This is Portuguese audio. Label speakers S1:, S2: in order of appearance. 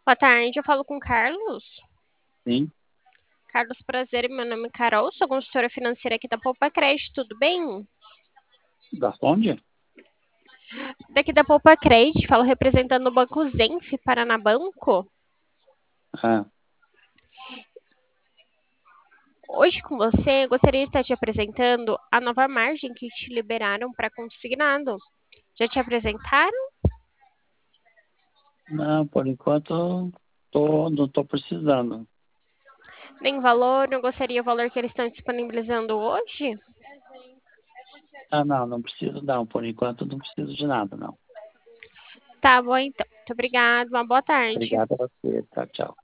S1: Boa tarde, eu falo com o Carlos.
S2: Sim,
S1: Carlos, prazer, meu nome é Carol, sou consultora financeira aqui da Poupa Crédito, tudo bem?
S2: da onde?
S1: Daqui da Poupa Crédito, falo representando o Banco Zenf Paranabanco.
S2: Ah,
S1: Hoje com você, gostaria de estar te apresentando a nova margem que te liberaram para consignado. Já te apresentaram?
S2: não, por enquanto não estou precisando.
S1: Nem valor, não gostaria o valor que eles estão disponibilizando hoje?
S2: Ah, não, não preciso não, por enquanto não preciso de nada, não.
S1: Tá bom, então. Muito obrigada, uma boa tarde.
S2: Obrigado a você, tchau, tchau.